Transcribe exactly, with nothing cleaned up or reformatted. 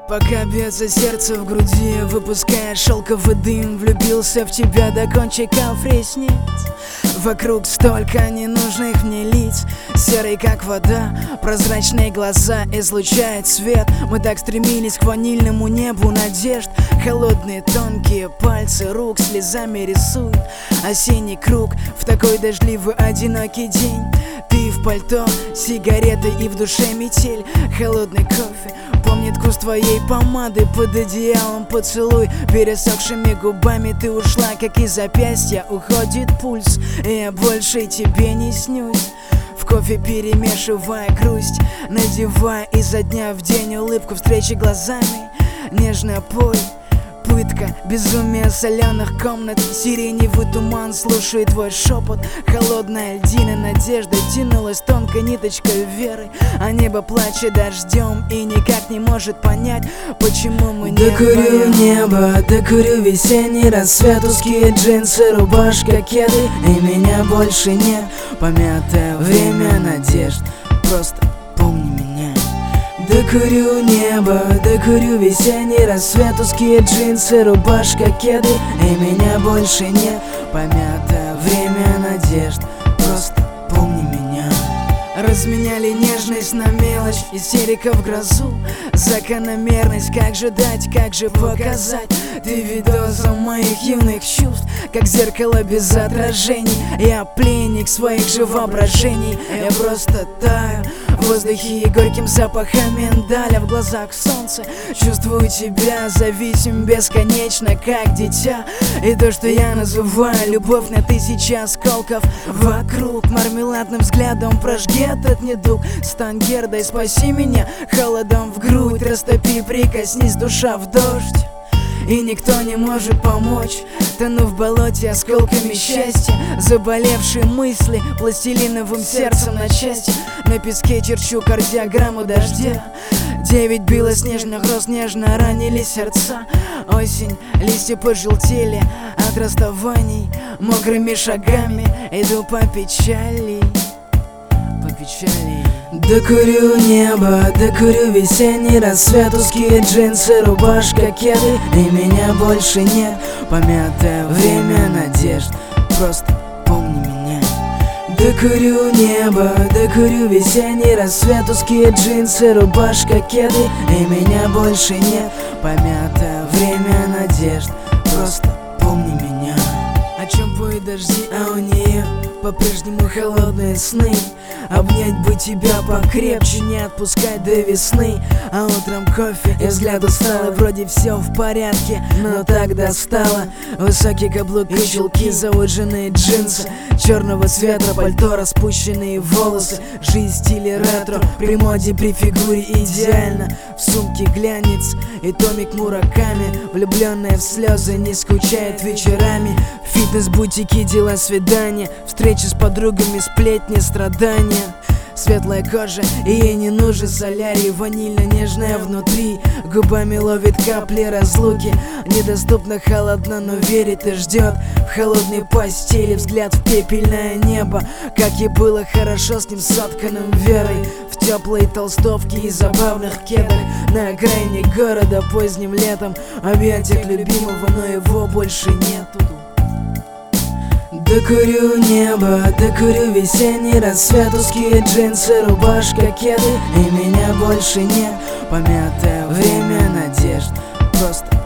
Пока бьется сердце в груди, выпуская шелковый дым, влюбился в тебя до кончиков ресниц. Вокруг столько ненужных мне лиц, серый как вода, прозрачные глаза излучают свет. Мы так стремились к ванильному небу надежд. Холодные тонкие пальцы рук слезами рисуют осенний круг в такой дождливый одинокий день. Ты в пальто, сигареты и в душе метель. Холодный кофе помнит вкус твоей помады, под одеялом поцелуй пересохшими губами. Ты ушла, как из запястья уходит пульс, и я больше тебе не снюсь. В кофе перемешивая грусть, надевая изо дня в день улыбку встречи глазами. Нежно пой, пытка, безумие соленых комнат, сиреневый туман слушает твой шепот. Холодная льдина надежда тянулась тонкой ниточкой веры, а небо плачет дождем и никак не может понять, почему мы не докурю небо, докурю весенний рассвет, узкие джинсы, рубашка, кеды, и меня больше нет. Помятое время надежд, просто помни меня. Докурю небо, докурю весенний рассвет, узкие джинсы, рубашка, кеды, и меня больше нет. Помятое время надежд, просто помни меня. Разменяли нежность на мелочь, истерика в грозу, закономерность, как же дать, как же показать. Ты видоза моих юных чувств, как зеркало без отражений. Я пленник своих же воображений, я просто таю в воздухе и горьким запахом миндаля. В глазах солнце, чувствую тебя, зависим бесконечно, как дитя. И то, что я называю любовь на тысячи осколков вокруг, мармеладным взглядом прожги этот недуг. Стань Гердой, спаси меня холодом в грудь, растопи, прикоснись, душа в дождь. И никто не может помочь, тону в болоте осколками счастья. Заболевшие мысли пластилиновым сердцем на части. На песке черчу кардиограмму дождя. Девять белоснежных роз нежно ранили сердца. Осень, листья пожелтели от расставаний. Мокрыми шагами иду по печали, по печали. Докурю небо, докурю весенний рассвет, узкие джинсы, рубашка, кеды, и меня больше нет. Помятое время надежд, просто помни меня. Докурю небо, докурю весенний рассвет, узкие джинсы, рубашка, кеды, и меня больше нет. Помятое время надежд, просто помни меня. О чем поют дожди, а у нее по-прежнему холодные сны. Обнять бы тебя покрепче, не отпускать до весны. А утром кофе и взгляд усталый, вроде все в порядке, но так достало. Высокие каблуки, чулки, зауженные джинсы, черного цвета пальто, распущенные волосы. Жизнь в стиле ретро, при моде, при фигуре идеально. В сумке глянец и томик Мураками. Влюбленная в слезы не скучает вечерами. Фитнес-бутики, дела, свидания, встречи с подругами, сплетни, страдания. Светлая кожа, и ей не нужен солярий, ванильно-нежная внутри, губами ловит капли разлуки. Недоступно, холодно, но верит и ждет. В холодной постели взгляд в пепельное небо. Как ей было хорошо с ним сотканным верой. В теплой толстовке и забавных кедах, на окраине города поздним летом. Объятиях любимого, но его больше нету. Докурю небо, докурю весенний рассвет, узкие джинсы, рубашка, кеды, и меня больше нет. Помятое время надежд, просто